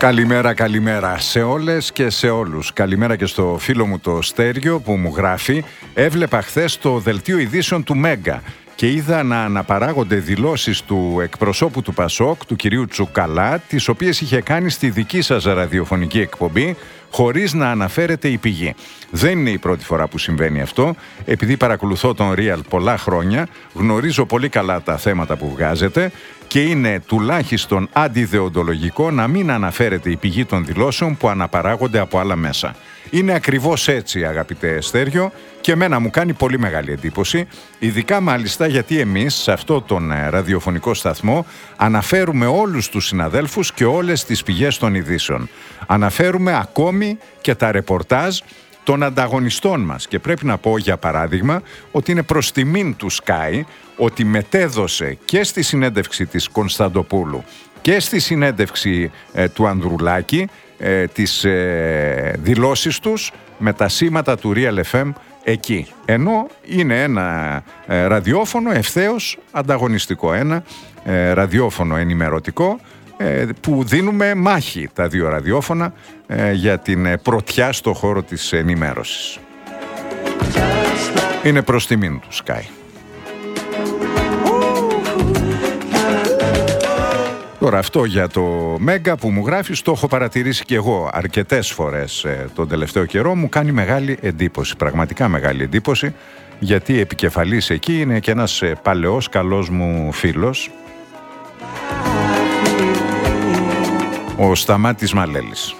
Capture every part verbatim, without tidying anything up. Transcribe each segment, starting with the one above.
Καλημέρα, καλημέρα σε όλες και σε όλους. Καλημέρα και στο φίλο μου το Στέριο που μου γράφει: έβλεπα χθες το δελτίο ειδήσεων του Μέγκα και είδα να αναπαράγονται δηλώσεις του εκπροσώπου του Πασόκ, του κυρίου Τσουκαλά, τις οποίες είχε κάνει στη δική σας ραδιοφωνική εκπομπή, χωρίς να αναφέρεται η πηγή. Δεν είναι η πρώτη φορά που συμβαίνει αυτό. Επειδή παρακολουθώ τον Real πολλά χρόνια, γνωρίζω πολύ καλά τα θέματα που βγάζετε και είναι τουλάχιστον αντιδεοντολογικό να μην αναφέρεται η πηγή των δηλώσεων που αναπαράγονται από άλλα μέσα. Είναι ακριβώς έτσι, αγαπητέ Στέριο, και εμένα μου κάνει πολύ μεγάλη εντύπωση, ειδικά μάλιστα γιατί εμείς σε αυτό τον ραδιοφωνικό σταθμό αναφέρουμε όλους τους συναδέλφους και όλες τις πηγές των ειδήσεων. Αναφέρουμε ακόμη και τα ρεπορτάζ των ανταγωνιστών μας και πρέπει να πω για παράδειγμα ότι είναι προς τιμήν του Sky ότι μετέδωσε και στη συνέντευξη της Κωνσταντοπούλου και στη συνέντευξη ε, του Ανδρουλάκη ε, τις ε, δηλώσεις τους με τα σήματα του Real εφ εμ εκεί. Ενώ είναι ένα ε, ραδιόφωνο ευθέως ανταγωνιστικό, ένα ε, ραδιόφωνο ενημερωτικό ε, που δίνουμε μάχη τα δύο ραδιόφωνα ε, για την ε, πρωτιά στο χώρο της ενημέρωσης. Είναι προς τιμήν του Sky. Τώρα αυτό για το Μέγκα που μου γράφεις, το έχω παρατηρήσει και εγώ αρκετές φορές ε, τον τελευταίο καιρό, μου κάνει μεγάλη εντύπωση, πραγματικά μεγάλη εντύπωση, γιατί επικεφαλής εκεί είναι και ένας ε, παλαιός καλός μου φίλος, ο Σταμάτης Μαλέλης.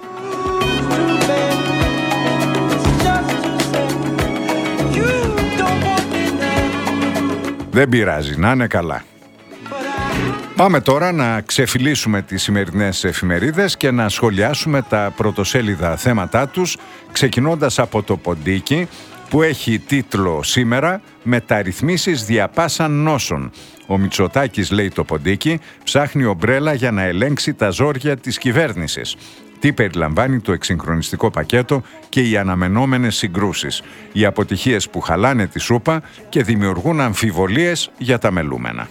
Δεν πειράζει, να είναι καλά. Πάμε τώρα να ξεφυλίσουμε τις σημερινές εφημερίδες και να σχολιάσουμε τα πρωτοσέλιδα θέματά τους, ξεκινώντας από το Ποντίκι που έχει τίτλο σήμερα «Μεταρρυθμίσεις διαπάσαν νόσων». Ο Μητσοτάκης, λέει το Ποντίκι, ψάχνει ομπρέλα για να ελέγξει τα ζόρια της κυβέρνησης. Τι περιλαμβάνει το εξυγχρονιστικό πακέτο και οι αναμενόμενες συγκρούσεις, οι αποτυχίες που χαλάνε τη σούπα και δημιουργούν αμφιβολίες για τα μελούμενα.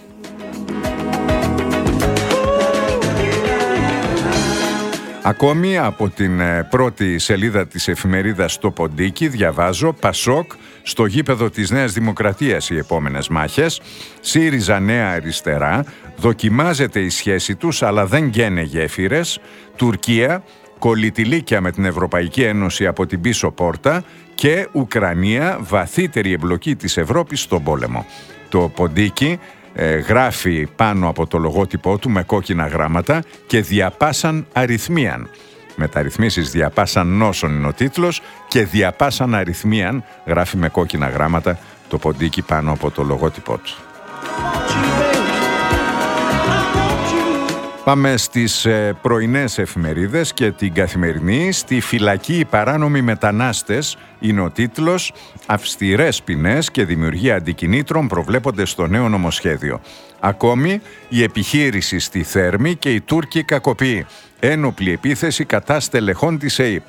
Ακόμη από την πρώτη σελίδα της εφημερίδας το Ποντίκι διαβάζω: Πασόκ στο γήπεδο της Νέας Δημοκρατίας οι επόμενες μάχες, ΣΥΡΙΖΑ Νέα Αριστερά, δοκιμάζεται η σχέση τους αλλά δεν γκαίνε γέφυρες, Τουρκία, κολλητηλίκια με την Ευρωπαϊκή Ένωση από την πίσω πόρτα και Ουκρανία, βαθύτερη εμπλοκή της Ευρώπης στον πόλεμο. Το Ποντίκι Ε, γράφει πάνω από το λογότυπό του με κόκκινα γράμματα και διαπάσαν αριθμίαν. Μεταρρυθμίσεις διαπάσαν νόσων είναι ο τίτλος και διαπάσαν αριθμίαν γράφει με κόκκινα γράμματα το Ποντίκι πάνω από το λογότυπό του. Πάμε στις ε, πρωινές εφημερίδες και την Καθημερινή. Στη φυλακή οι παράνομοι μετανάστες είναι ο τίτλος. Αυστηρές ποινές και δημιουργία αντικινήτρων προβλέπονται στο νέο νομοσχέδιο. Ακόμη η επιχείρηση στη Θέρμη και οι Τούρκοι κακοποιοί. Ένοπλη επίθεση κατά στελεχών της ΕΥΠ.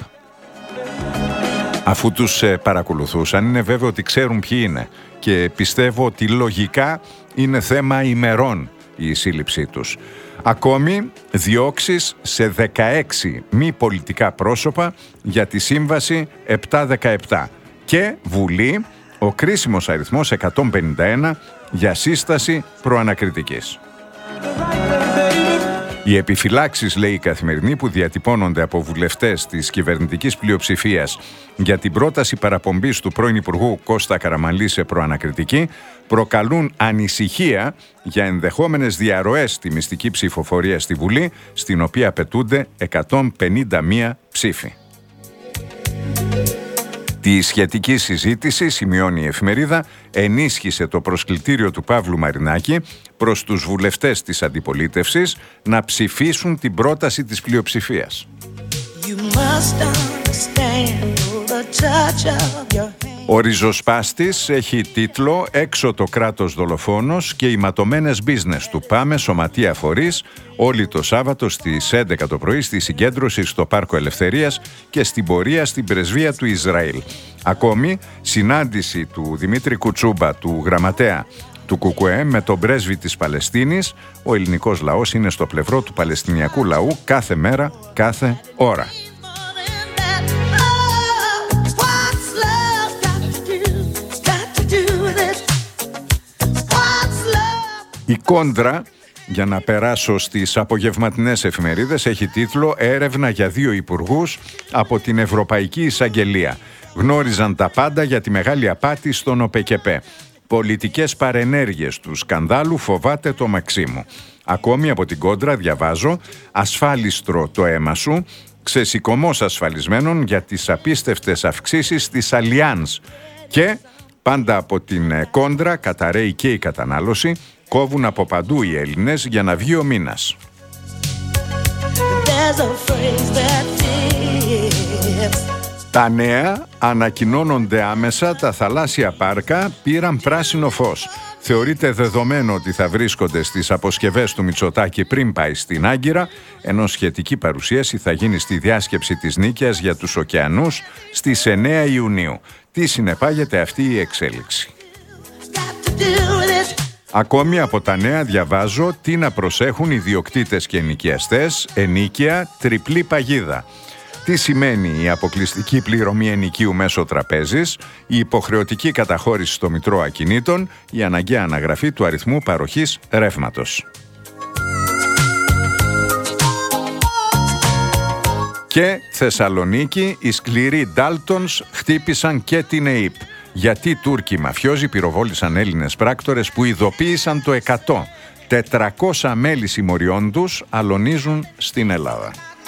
Αφού τους ε, παρακολουθούσαν είναι βέβαιο ότι ξέρουν ποιοι είναι και πιστεύω ότι λογικά είναι θέμα ημερών η σύλληψή τους. Ακόμη διώξεις σε δεκαέξι μη πολιτικά πρόσωπα για τη σύμβαση επτακόσια δεκαεπτά και Βουλή ο κρίσιμος αριθμός εκατόν πενήντα ένα για σύσταση προανακριτικής. Οι επιφυλάξεις, λέει η Καθημερινή, που διατυπώνονται από βουλευτές της κυβερνητικής πλειοψηφίας για την πρόταση παραπομπής του πρώην Υπουργού Κώστα Καραμανλή σε προανακριτική προκαλούν ανησυχία για ενδεχόμενες διαρροές στη μυστική ψηφοφορία στη Βουλή, στην οποία απαιτούνται εκατόν πενήντα μία ψήφοι. Τη σχετική συζήτηση, σημειώνει η εφημερίδα, ενίσχυσε το προσκλητήριο του Παύλου Μαρινάκη προς τους βουλευτές της αντιπολίτευσης να ψηφίσουν την πρόταση της πλειοψηφίας. Ο ριζοσπάστης έχει τίτλο «Έξω το κράτος δολοφόνος και οι ματωμένες business του». Πάμε σωματεία φορείς όλοι το Σάββατο στις έντεκα το πρωί στη συγκέντρωση στο Πάρκο Ελευθερίας και στην πορεία στην πρεσβεία του Ισραήλ. Ακόμη, συνάντηση του Δημήτρη Κουτσούμπα, του γραμματέα του Κουκουέ με τον πρέσβη της Παλαιστίνης. Ο ελληνικός λαός είναι στο πλευρό του Παλαιστινιακού λαού κάθε μέρα, κάθε ώρα. Η Κόντρα, για να περάσω στις απογευματινές εφημερίδες, έχει τίτλο «Έρευνα για δύο υπουργούς από την Ευρωπαϊκή Εισαγγελία. Γνώριζαν τα πάντα για τη μεγάλη απάτη στον ΟΠΕΚΕΠΕ. Πολιτικές παρενέργειες του σκανδάλου, φοβάται το Μαξίμου». Ακόμη από την Κόντρα διαβάζω «Ασφάλιστρο το αίμα σου, ξεσηκωμός ασφαλισμένων για τις απίστευτες αυξήσεις της Αλιάνς». Και πάντα από την Κόντρα καταραίει και η κατανάλωση. Κόβουν από παντού οι Έλληνες για να βγει ο μήνας. Τα νέα ανακοινώνονται άμεσα, τα θαλάσσια πάρκα πήραν πράσινο φως. Θεωρείται δεδομένο ότι θα βρίσκονται στις αποσκευές του Μητσοτάκη πριν πάει στην Άγκυρα, ενώ σχετική παρουσίαση θα γίνει στη διάσκεψη της Νίκαιας για τους ωκεανούς στις εννέα Ιουνίου. Τι συνεπάγεται αυτή η εξέλιξη? Ακόμη από τα νέα διαβάζω τι να προσέχουν οι ιδιοκτήτες και ενοικιαστές, ενίκαια, τριπλή παγίδα. Τι σημαίνει η αποκλειστική πληρωμή ενοικίου μέσω τραπέζης, η υποχρεωτική καταχώρηση στο Μητρό Ακινήτων, η αναγκαία αναγραφή του αριθμού παροχής ρεύματος. Και Θεσσαλονίκη, οι σκληροί Ντάλτονς χτύπησαν και την ΕΥΠ. Γιατί Τούρκοι μαφιόζοι πυροβόλησαν Έλληνες πράκτορες που ειδοποίησαν το εκατό. τετρακόσια μέλη συμμοριών τους αλωνίζουν στην Ελλάδα.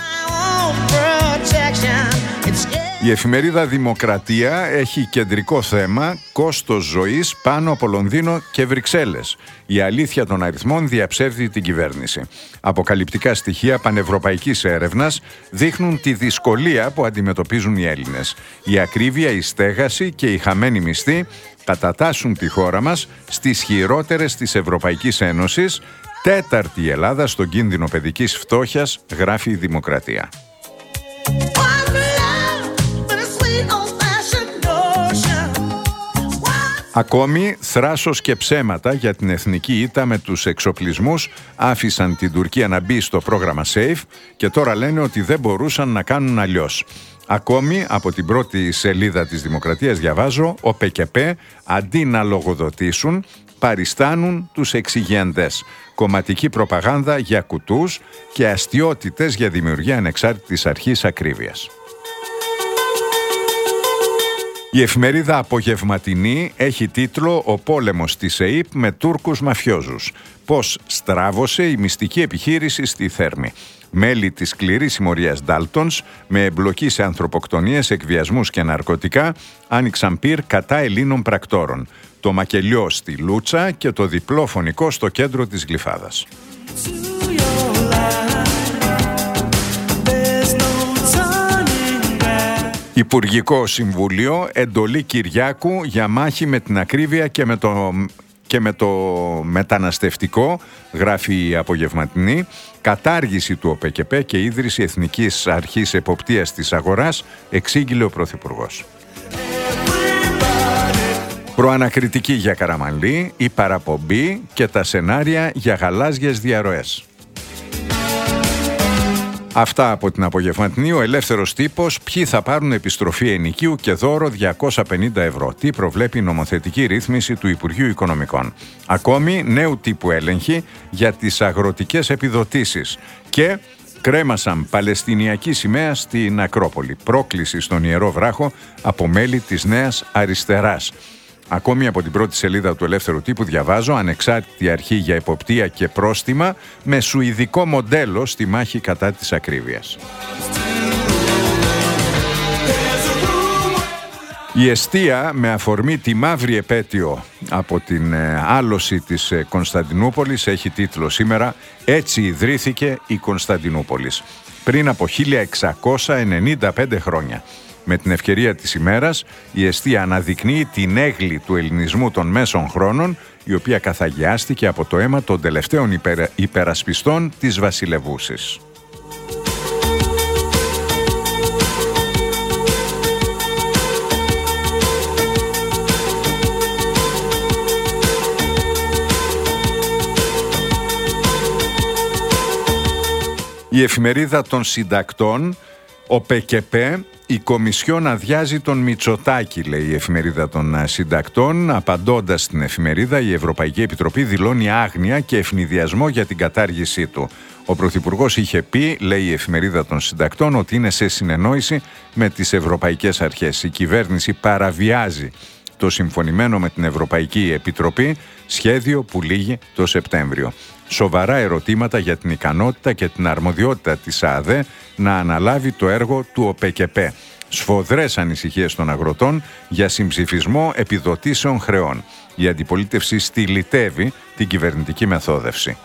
Η εφημερίδα Δημοκρατία έχει κεντρικό θέμα κόστος ζωής πάνω από Λονδίνο και Βρυξέλλες. Η αλήθεια των αριθμών διαψεύδει την κυβέρνηση. Αποκαλυπτικά στοιχεία πανευρωπαϊκής έρευνας δείχνουν τη δυσκολία που αντιμετωπίζουν οι Έλληνες. Η ακρίβεια, η στέγαση και η χαμένη μισθή κατατάσσουν τη χώρα μας στις χειρότερες της Ευρωπαϊκής Ένωσης. Τέταρτη η Ελλάδα στον κίνδυνο παιδικής φτώχειας, γράφει η Δημοκρατία. Ακόμη, θράσος και ψέματα για την εθνική ήττα με τους εξοπλισμούς άφησαν την Τουρκία να μπει στο πρόγραμμα SAFE και τώρα λένε ότι δεν μπορούσαν να κάνουν αλλιώς. Ακόμη, από την πρώτη σελίδα της Δημοκρατίας διαβάζω, ο ΠΚΠ αντί να λογοδοτήσουν, παριστάνουν τους εξηγέντες. Κομματική προπαγάνδα για κουτούς και αστιότητες για δημιουργία ανεξάρτητης αρχής ακρίβειας. Η εφημερίδα Απογευματινή έχει τίτλο «Ο πόλεμος της ΕΥΠ με Τούρκους μαφιόζους. Πώς στράβωσε η μυστική επιχείρηση στη Θέρμη». Μέλη της σκληρής συμμορίας Ντάλτονς με εμπλοκή σε ανθρωποκτονίες, εκβιασμούς και ναρκωτικά άνοιξαν πυρ κατά Ελλήνων πρακτόρων. Το μακελιό στη Λούτσα και το διπλό φωνικό στο κέντρο της Γλυφάδας. Υπουργικό Συμβούλιο, εντολή Κυριάκου για μάχη με την ακρίβεια και με το, και με το μεταναστευτικό, γράφει η Απογευματινή, κατάργηση του ΟΠΕΚΕΠΕ και ίδρυση Εθνικής Αρχής Εποπτείας της Αγοράς, εξήγηλε ο Πρωθυπουργός. Προανακριτική για Καραμανλή, η παραπομπή και τα σενάρια για γαλάζιες διαρροές. Αυτά από την Απογευματινή. Ο Ελεύθερος Τύπος. Ποιοι θα πάρουν επιστροφή ενοικίου και δώρο διακόσια πενήντα ευρώ. Τι προβλέπει η νομοθετική ρύθμιση του Υπουργείου Οικονομικών. Ακόμη, νέου τύπου έλεγχη για τις αγροτικές επιδοτήσεις. Και κρέμασαν Παλαιστινιακή σημαία στην Ακρόπολη. Πρόκληση στον Ιερό Βράχο από μέλη της Νέας Αριστεράς. Ακόμη από την πρώτη σελίδα του Ελεύθερου Τύπου διαβάζω ανεξάρτητη αρχή για εποπτεία και πρόστιμα με σουηδικό μοντέλο στη μάχη κατά της ακρίβειας. Η εστία με αφορμή τη μαύρη επέτειο από την άλωση της Κωνσταντινούπολης έχει τίτλο σήμερα «Έτσι ιδρύθηκε η Κωνσταντινούπολης» πριν από χίλια εξακόσια ενενήντα πέντε χρόνια. Με την ευκαιρία της ημέρας, η εστία αναδεικνύει την έγκλη του ελληνισμού των μέσων χρόνων, η οποία καθαγιάστηκε από το αίμα των τελευταίων υπερα... υπερασπιστών της βασιλευούσης. Η εφημερίδα των συντακτών, ο ΠΚΠ, η Κομισιόν αδειάζει τον Μητσοτάκη, λέει η εφημερίδα των συντακτών. Απαντώντας στην εφημερίδα, η Ευρωπαϊκή Επιτροπή δηλώνει άγνοια και ευνηδιασμό για την κατάργησή του. Ο Πρωθυπουργός είχε πει, λέει η εφημερίδα των συντακτών, ότι είναι σε συνεννόηση με τις ευρωπαϊκές αρχές. Η κυβέρνηση παραβιάζει το συμφωνημένο με την Ευρωπαϊκή Επιτροπή, σχέδιο που λήγει το Σεπτέμβριο. Σοβαρά ερωτήματα για την ικανότητα και την αρμοδιότητα της ΑΔΕ να αναλάβει το έργο του ΟΠΚΠ. Σφοδρές ανησυχίες των αγροτών για συμψηφισμό επιδοτήσεων χρεών. Η αντιπολίτευση στυλιτεύει την κυβερνητική μεθόδευση.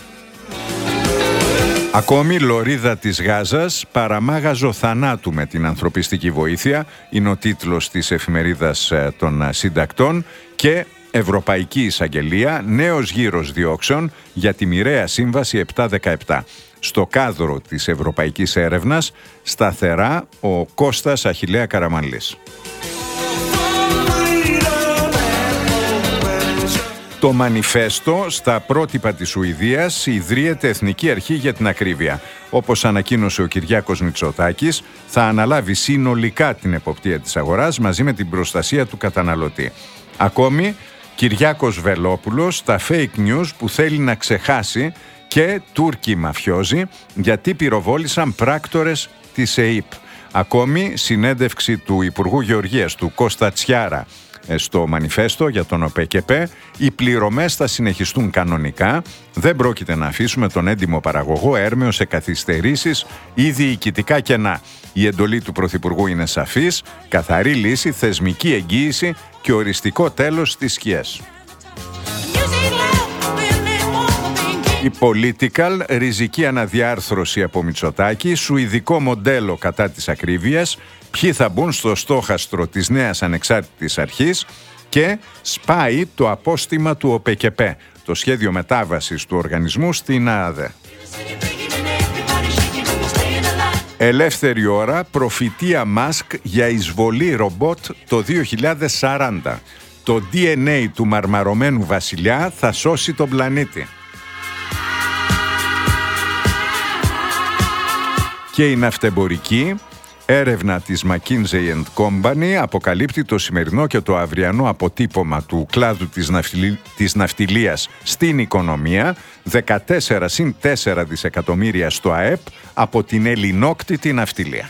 Ακόμη, λωρίδα της Γάζας, παραμάγαζο θανάτου με την ανθρωπιστική βοήθεια, είναι ο τίτλος της εφημερίδας των συντακτών. Και Ευρωπαϊκή Εισαγγελία, νέος γύρος διώξεων για τη μοιραία σύμβαση επτακόσια δεκαεπτά. Στο κάδρο της ευρωπαϊκής έρευνας, σταθερά ο Κώστας Αχιλλέα Καραμανλής. Το Μανιφέστο, στα πρότυπα της Σουηδίας, ιδρύεται Εθνική Αρχή για την Ακρίβεια. Όπως ανακοίνωσε ο Κυριάκος Μητσοτάκης, θα αναλάβει συνολικά την εποπτεία της αγοράς μαζί με την προστασία του καταναλωτή. Ακόμη, Κυριάκος Βελόπουλος, τα fake news που θέλει να ξεχάσει, και Τούρκοι μαφιόζοι γιατί πυροβόλησαν πράκτορες της ΕΥΠ. Ακόμη, συνέντευξη του Υπουργού Γεωργίας του Κώστα Τσιάρα στο Μανιφέστο για τον ΟΠΚΠ. Οι πληρωμές θα συνεχιστούν κανονικά. Δεν πρόκειται να αφήσουμε τον έντιμο παραγωγό έρμεο σε καθυστερήσεις ή διοικητικά κενά. Η εντολή του Πρωθυπουργού είναι σαφής: καθαρή λύση, θεσμική εγγύηση και οριστικό τέλος στις σκιές. Η Political, ριζική αναδιάρθρωση από Μητσοτάκη, σουηδικό μοντέλο κατά της ακρίβειας, ποιοι θα μπουν στο στόχαστρο της νέας ανεξάρτητης αρχής, και σπάει το απόστημα του ΟΠΚΠ, το σχέδιο μετάβασης του οργανισμού στην ΑΔΕ. Ελεύθερη ώρα, προφητεία Μάσκ για εισβολή ρομπότ το δύο χιλιάδες σαράντα. Το ντι εν έι του μαρμαρωμένου βασιλιά θα σώσει τον πλανήτη. Και η ναυτεμπορική, έρευνα της McKinsey and Company αποκαλύπτει το σημερινό και το αυριανό αποτύπωμα του κλάδου της, ναυτιλ... της ναυτιλίας στην οικονομία, δεκατέσσερα συν τέσσερα δισεκατομμύρια στο ΑΕΠ από την ελληνόκτητη ναυτιλία.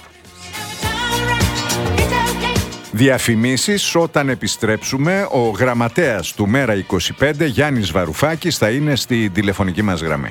Διαφημίσεις όταν επιστρέψουμε. Ο γραμματέας του Μέρα είκοσι πέντε, Γιάννης Βαρουφάκης, θα είναι στη τηλεφωνική μας γραμμή.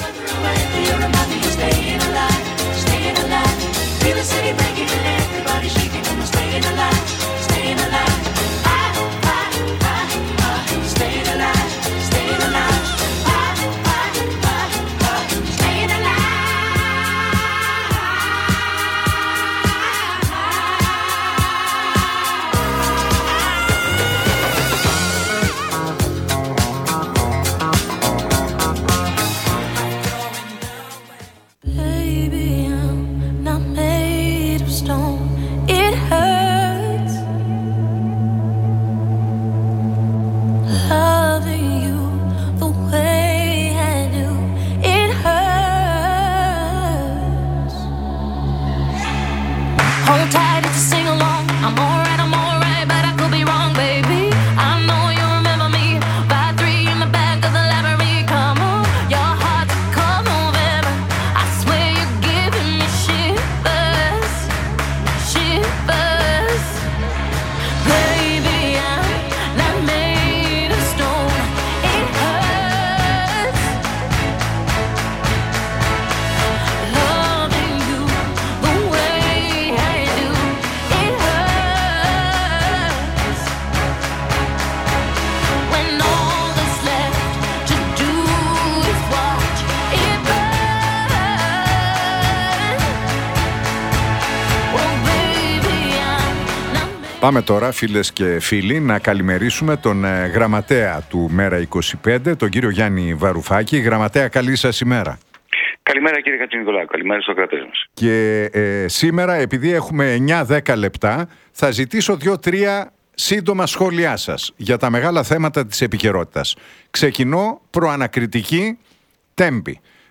Πάμε τώρα, φίλες και φίλοι, να καλημερίσουμε τον ε, γραμματέα του Μέρα είκοσι πέντε, τον κύριο Γιάννη Βαρουφάκη. Γραμματέα, καλή σας ημέρα. Καλημέρα κύριε Χατζηνικολάου, καλημέρα στους ακροατές μας. Και ε, σήμερα, επειδή έχουμε εννιά δέκα λεπτά, θα ζητήσω δύο-τρία σύντομα σχόλιά σας για τα μεγάλα θέματα της επικαιρότητας. Ξεκινώ προανακριτική Τέμπη.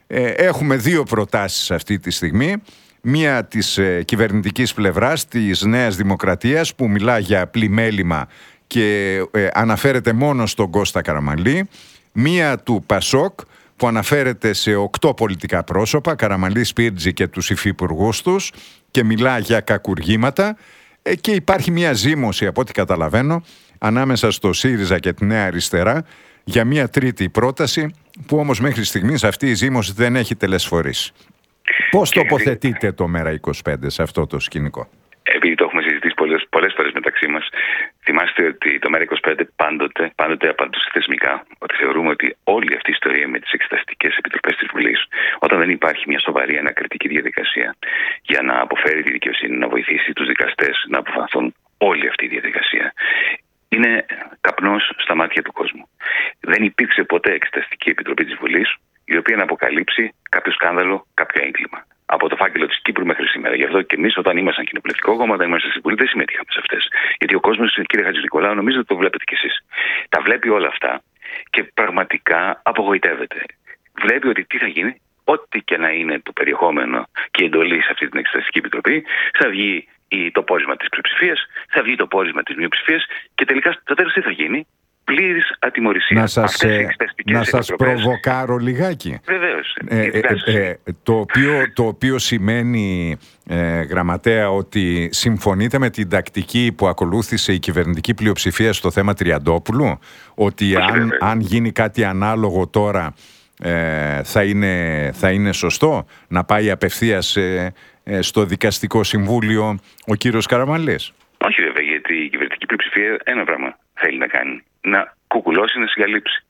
Ε, έχουμε δύο προτάσεις αυτή τη στιγμή. Μία της ε, κυβερνητικής πλευράς, της Νέας Δημοκρατίας, που μιλά για πλημέλημα και ε, αναφέρεται μόνο στον Κώστα Καραμανλή. Μία του Πασόκ, που αναφέρεται σε οκτώ πολιτικά πρόσωπα, Καραμανλή, Σπίρτζη και τους υφυπουργούς τους, και μιλά για κακουργήματα. Ε, και υπάρχει μια ζήμωση, από ό,τι καταλαβαίνω, ανάμεσα στο ΣΥΡΙΖΑ και τη Νέα Αριστερά για μια τρίτη πρόταση, που όμως μέχρι στιγμής αυτή η ζήμωση δεν έχει τελεσφορήσει. Πώς τοποθετείτε το Μέρα είκοσι πέντε σε αυτό το σκηνικό? Επειδή το έχουμε συζητήσει πολλές, πολλές φορές μεταξύ μας, θυμάστε ότι το Μέρα είκοσι πέντε πάντοτε, πάντοτε απαντούσε θεσμικά ότι θεωρούμε ότι όλη αυτή η ιστορία με τις εξεταστικές επιτροπές της Βουλής, όταν δεν υπάρχει μια σοβαρή ανακριτική διαδικασία για να αποφέρει τη δικαιοσύνη, να βοηθήσει τους δικαστές να αποφανθούν, όλη αυτή η διαδικασία είναι καπνός στα μάτια του κόσμου. Δεν υπήρξε ποτέ εξεταστική επιτροπή της Βουλής η οποία να αποκαλύψει κάποιο σκάνδαλο, κάποιο έγκλημα. Από το φάκελο της Κύπρου μέχρι σήμερα. Γι' αυτό και εμείς, όταν ήμασταν κοινοβουλευτικό κόμμα, όταν ήμασταν στη Βουλή, δεν συμμετείχαμε σε αυτές. Γιατί ο κόσμος, κύριε Χατζηνικολάου, νομίζω ότι το βλέπετε κι εσείς. Τα βλέπει όλα αυτά και πραγματικά απογοητεύεται. Βλέπει ότι τι θα γίνει, ό,τι και να είναι το περιεχόμενο και η εντολή σε αυτή την εξεταστική επιτροπή, θα βγει το πόρισμα της πλειοψηφίας, θα βγει το πόρισμα της μειοψηφίας και τελικά στο τέλος τι θα γίνει? Πλήρης ατιμωρησία. Να σας, ε, να σας προβοκάρω λιγάκι. Βεβαίως. Ε, ε, ε, ε, το, οποίο, το οποίο σημαίνει, ε, γραμματέα, ότι συμφωνείτε με την τακτική που ακολούθησε η κυβερνητική πλειοψηφία στο θέμα Τριαντόπουλου, ότι αν, αν γίνει κάτι ανάλογο τώρα ε, θα, είναι, θα είναι σωστό να πάει απευθείας ε, ε, στο Δικαστικό Συμβούλιο ο κύριος Καραμανλής? Όχι βέβαια, γιατί η κυβερνητική πλειοψηφία ένα πράγμα θέλει να κάνει: να κουκουλώσει, να συγκαλύψει.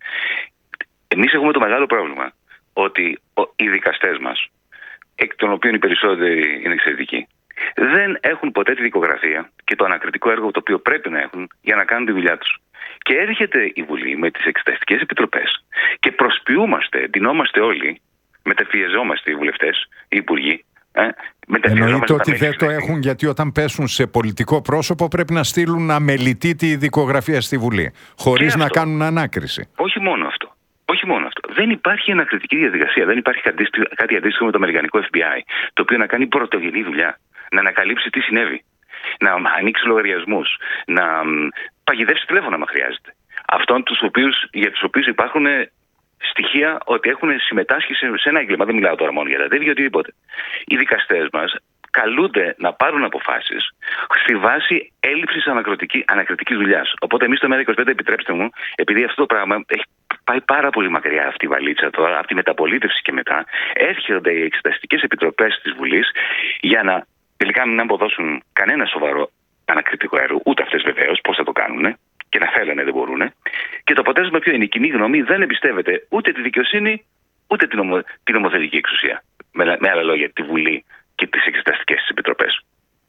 Εμείς έχουμε το μεγάλο πρόβλημα ότι οι δικαστές μας, εκ των οποίων οι περισσότεροι είναι εξαιρετικοί, δεν έχουν ποτέ τη δικογραφία και το ανακριτικό έργο το οποίο πρέπει να έχουν για να κάνουν τη δουλειά τους. Και έρχεται η Βουλή με τις εξεταστικές επιτροπές και προσποιούμαστε, ντυνόμαστε όλοι, μεταφιεζόμαστε οι βουλευτές, οι υπουργοί. Ε, Εννοείται ότι δεν το έχουν, γιατί όταν πέσουν σε πολιτικό πρόσωπο πρέπει να στείλουν αμελητή τη δικογραφία στη Βουλή, χωρίς να κάνουν ανάκριση. Όχι μόνο αυτό. Όχι μόνο αυτό. Δεν υπάρχει ανακριτική διαδικασία. Δεν υπάρχει κάτι αντίστοιχο με το αμερικανικό Εφ Μπι Άι, το οποίο να κάνει πρωτογενή δουλειά, να ανακαλύψει τι συνέβη, να ανοίξει λογαριασμούς, να παγιδεύσει τηλέφωνα, αν χρειάζεται. Αυτών τους οποίους, για τους οποίους υπάρχουν στοιχεία ότι έχουν συμμετάσχει σε ένα έγκλημα. Δεν μιλάω τώρα μόνο για τα τέτοια, οτιδήποτε. Οι δικαστές μας καλούνται να πάρουν αποφάσεις στη βάση έλλειψης ανακριτικής δουλειάς. Οπότε εμείς στο Μέρα είκοσι πέντε, επιτρέψτε μου, επειδή αυτό το πράγμα έχει πάει πάρα πολύ μακριά αυτή η βαλίτσα τώρα, από τη μεταπολίτευση και μετά, έρχονται οι εξεταστικές επιτροπές της Βουλής για να τελικά μην αποδώσουν κανένα σοβαρό ανακριτικό έργο, ούτε αυτές βεβαίως, πώς θα το κάνουν. Και να θέλανε, δεν μπορούν. Και το αποτέλεσμα ποιο είναι? Η κοινή γνώμη δεν εμπιστεύεται ούτε τη δικαιοσύνη, ούτε την, ομο, την νομοθετική εξουσία. Με, με άλλα λόγια, τη Βουλή και τις εξεταστικές της επιτροπές.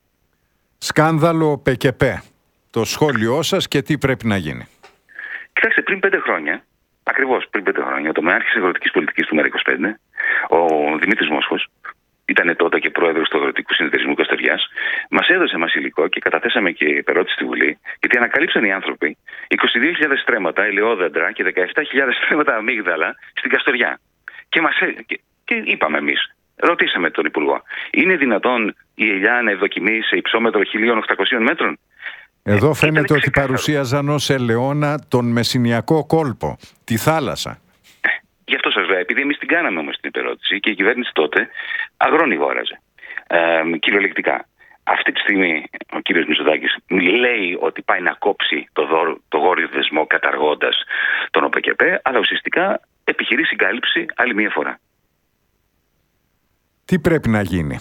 Σκάνδαλο ΠΚΠ. Το σχόλιο σας και τι πρέπει να γίνει? Κοιτάξτε, πριν πέντε χρόνια, ακριβώς πριν πέντε χρόνια, το Μεάρχης Αγροτικής Πολιτικής του Μέρα είκοσι πέντε, ο Δημήτρης Μόσχος, ήταν τότε και πρόεδρος του Αγροτικού Συνεταιρισμού Καστοριάς, μας έδωσε μας υλικό και καταθέσαμε και επερώτηση στη Βουλή, γιατί ανακαλύψαν οι άνθρωποι είκοσι δύο χιλιάδες στρέμματα ελαιόδεντρα και δεκαεπτά χιλιάδες στρέμματα αμύγδαλα στην Καστοριά. Και, μας, και, και είπαμε εμείς, ρωτήσαμε τον Υπουργό, είναι δυνατόν η ελιά να ευδοκιμεί σε υψόμετρο χίλια οκτακόσια μέτρων? Εδώ φαίνεται ότι παρουσίαζαν ως ελαιόνα τον Μεσσηνιακό κόλπο, τη θάλασσα. Γι' αυτό σας λέω, επειδή εμείς την κάναμε όμως την υπερώτηση και η κυβέρνηση τότε αγρόνι γόραζε, ε, κυριολεκτικά. Αυτή τη στιγμή ο κύριος Μητσοτάκης λέει ότι πάει να κόψει το, δώρο, το γόριο δεσμό καταργώντας τον ΟΠΚΠ, αλλά ουσιαστικά επιχειρεί συγκάλυψη άλλη μία φορά. Τι πρέπει να γίνει?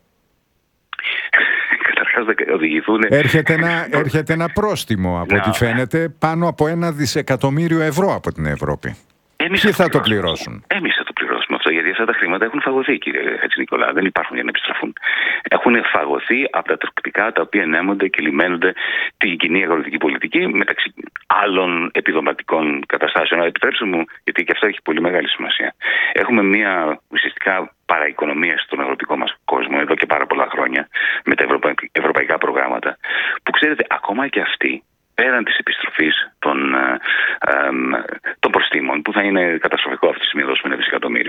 Καταρχάς να οδηγηθούν... Έρχεται ένα, έρχεται ένα πρόστιμο, από ό,τι φαίνεται, πάνω από ένα δισεκατομμύριο ευρώ από την Ευρώπη. Εμείς Ποιοι θα, θα το πληρώσουν? Εμείς θα το πληρώσουμε αυτό, γιατί αυτά τα χρήματα έχουν φαγωθεί, κύριε Χατζηνικολάου. Δεν υπάρχουν για να επιστραφούν. Έχουν φαγωθεί από τα τροκτικά τα οποία ενέμονται και λιμένονται την κοινή αγροτική πολιτική, μεταξύ άλλων επιδοματικών καταστάσεων. Αλλά επιτρέψτε μου, γιατί και αυτό έχει πολύ μεγάλη σημασία. Έχουμε μια ουσιαστικά παραοικονομία στον αγροτικό μας κόσμο εδώ και πάρα πολλά χρόνια, με τα ευρωπαϊκά, ευρωπαϊκά προγράμματα, που ξέρετε, ακόμα και αυτοί, πέραν της επιστροφής των, ε, ε, των προστήμων, που θα είναι καταστροφικό αυτή τη στιγμή, δώσουμε ένα δισεκατομμύριο,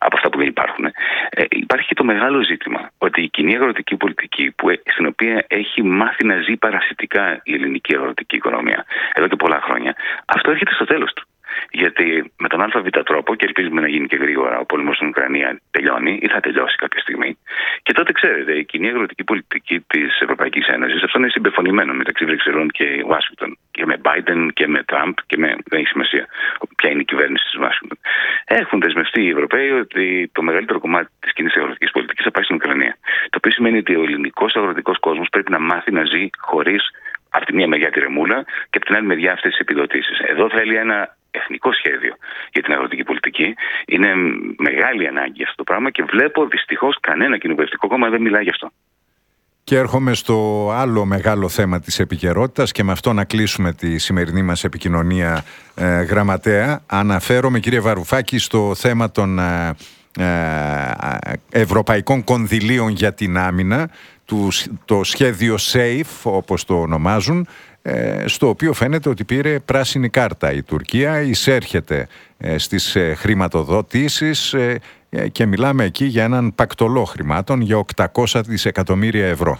από αυτά που δεν υπάρχουν. Ε, υπάρχει και το μεγάλο ζήτημα ότι η κοινή αγροτική πολιτική, που, στην οποία έχει μάθει να ζει παρασιτικά η ελληνική αγροτική οικονομία εδώ και πολλά χρόνια, αυτό έρχεται στο τέλος του. Γιατί με τον ΑΒ τρόπο, και ελπίζουμε να γίνει και γρήγορα, ο πόλεμος στην Ουκρανία τελειώνει ή θα τελειώσει κάποια στιγμή. Και τότε, ξέρετε, η κοινή αγροτική πολιτική της Ευρωπαϊκής Ένωσης, αυτό είναι συμπεφωνημένο μεταξύ Βρυξελών και Ουάσιγκτον. Και με Biden και με Τραμπ και με. Δεν έχει σημασία ποια είναι η κυβέρνηση της Ουάσιγκτον. Έχουν δεσμευτεί οι Ευρωπαίοι ότι το μεγαλύτερο κομμάτι της κοινής αγροτικής πολιτικής θα πάει στην Ουκρανία. Το οποίο σημαίνει ότι ο ελληνικός αγροτικός κόσμος πρέπει να μάθει να ζει χωρίς από τη μία μεριά τη ρεμούλα και από την άλλη μεριά αυτές τις επιδοτήσεις. Εδώ θέλει ένα εθνικό σχέδιο για την αγροτική πολιτική. Είναι μεγάλη ανάγκη αυτό το πράγμα και βλέπω δυστυχώς κανένα κοινοβουλευτικό κόμμα δεν μιλάει γι' αυτό. Και έρχομαι στο άλλο μεγάλο θέμα της επικαιρότητας και με αυτό να κλείσουμε τη σημερινή μας επικοινωνία, ε, γραμματέα. Αναφέρομαι, κύριε Βαρουφάκη, στο θέμα των ε, ε, ευρωπαϊκών κονδυλίων για την άμυνα, του, το σχέδιο SAFE όπως το ονομάζουν, στο οποίο φαίνεται ότι πήρε πράσινη κάρτα η Τουρκία, εισέρχεται στις χρηματοδοτήσεις και μιλάμε εκεί για έναν πακτολό χρημάτων για οκτακόσια δισεκατομμύρια ευρώ.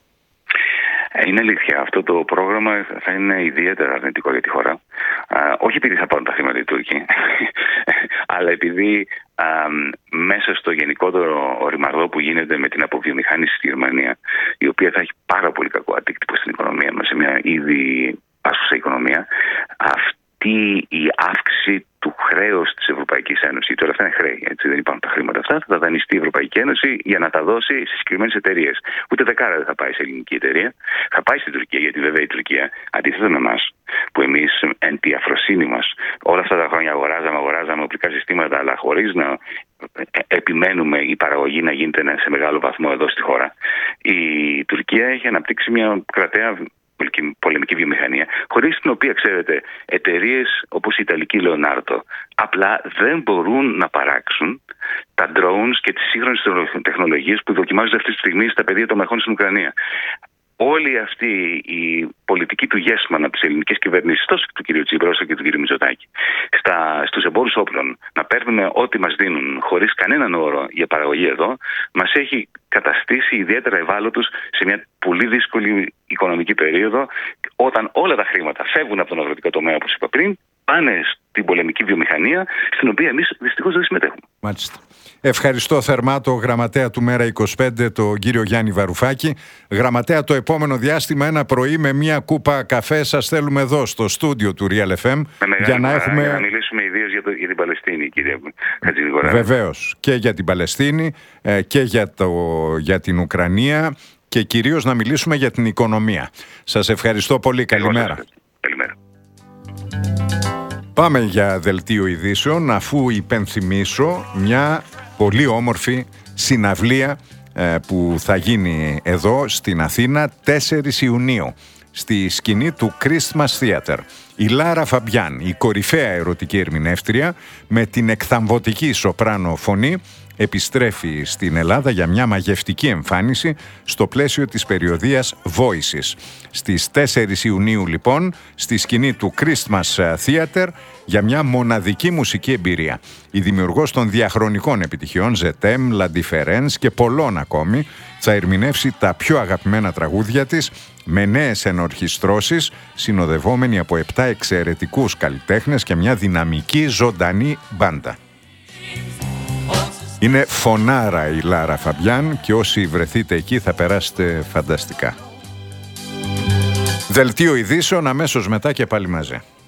Είναι αλήθεια. Αυτό το πρόγραμμα θα είναι ιδιαίτερα αρνητικό για τη χώρα. Α, όχι επειδή θα πάρουν τα χρήματα οι Τούρκοι, αλλά επειδή α, μέσα στο γενικότερο ρημαδό που γίνεται με την αποβιομηχάνηση στη Γερμανία, η οποία θα έχει πάρα πολύ κακό αντίκτυπο στην οικονομία μας, σε μια ήδη πάσχουσα οικονομία, αυτή η αύξηση του χρέους της Ευρωπαϊκής Ένωσης, τώρα αυτά είναι χρέη, έτσι, δεν υπάρχουν τα χρήματα αυτά, θα τα δανειστεί η Ευρωπαϊκή Ένωση για να τα δώσει σε συγκεκριμένες εταιρείες. Ούτε δεκάρα δεν θα πάει σε ελληνική εταιρεία, θα πάει στην Τουρκία, γιατί βέβαια η Τουρκία, αντίθετα με εμάς, που εμείς εν τη αφροσύνη μας όλα αυτά τα χρόνια αγοράζαμε, αγοράζαμε οπλικά συστήματα, αλλά χωρίς να επιμένουμε η παραγωγή να γίνεται σε μεγάλο βαθμό εδώ στη χώρα, η Τουρκία έχει αναπτύξει μια κρατέα πολεμική βιομηχανία, χωρίς την οποία, ξέρετε, εταιρείες όπως η Ιταλική Leonardo απλά δεν μπορούν να παράξουν τα drones και τις σύγχρονες τεχνολογίες που δοκιμάζονται αυτή τη στιγμή στα πεδία των μαχών στην Ουκρανία. Όλη αυτή η πολιτική του γέσμαν από τις ελληνικές κυβερνήσεις, τόσο του κ. Τσίπρα όσο και του κ. Μητσοτάκη, στα, στους εμπόρους όπλων, να παίρνουμε ό,τι μας δίνουν χωρίς κανέναν όρο για παραγωγή εδώ, μας έχει καταστήσει ιδιαίτερα ευάλωτους σε μια πολύ δύσκολη οικονομική περίοδο, όταν όλα τα χρήματα φεύγουν από τον αγροτικό τομέα, όπως είπα πριν, πάνε στην πολεμική βιομηχανία, στην οποία εμείς δυστυχώς δεν συμμετέχουμε. Μάλιστα. Ευχαριστώ θερμά το γραμματέα του Μέρα είκοσι πέντε, τον κύριο Γιάννη Βαρουφάκη. Γραμματέα, το επόμενο διάστημα ένα πρωί με μια κούπα καφέ σας θέλουμε εδώ στο στούντιο του Real εφ εμ για να έχουμε... Για να μιλήσουμε ιδίως για, το, για την Παλαιστίνη, κύριε Χατζηνικολάου. Βεβαίως, και για την Παλαιστίνη και για, το, για την Ουκρανία και κυρίως να μιλήσουμε για την οικονομία. Σας ευχαριστώ πολύ. Καλημέρα. Καλημέρα. Πάμε για δελτίο ειδήσεων, αφού υπενθυμίσω μια πολύ όμορφη συναυλία ε, που θα γίνει εδώ στην Αθήνα τέσσερις Ιουνίου στη σκηνή του Christmas Theater. Η Λάρα Φαμπιάν, η κορυφαία ερωτική ερμηνεύτρια με την εκθαμβωτική σοπράνο φωνή, επιστρέφει στην Ελλάδα για μια μαγευτική εμφάνιση στο πλαίσιο της περιοδίας Voices. Στις τέσσερις Ιουνίου λοιπόν, στη σκηνή του Christmas Theater, για μια μοναδική μουσική εμπειρία. Η δημιουργός των διαχρονικών επιτυχιών Ζετέμ, Λαντιφερένς και πολλών ακόμη θα ερμηνεύσει τα πιο αγαπημένα τραγούδια της με νέες ενορχιστρώσεις, συνοδευόμενη από επτά εξαιρετικούς καλλιτέχνες και μια δυναμική ζωντανή μπάντα. Είναι φωνάρα η Λάρα Φαμπιάν και όσοι βρεθείτε εκεί θα περάσετε φανταστικά. Δελτίο ειδήσεων αμέσως μετά και πάλι μαζί.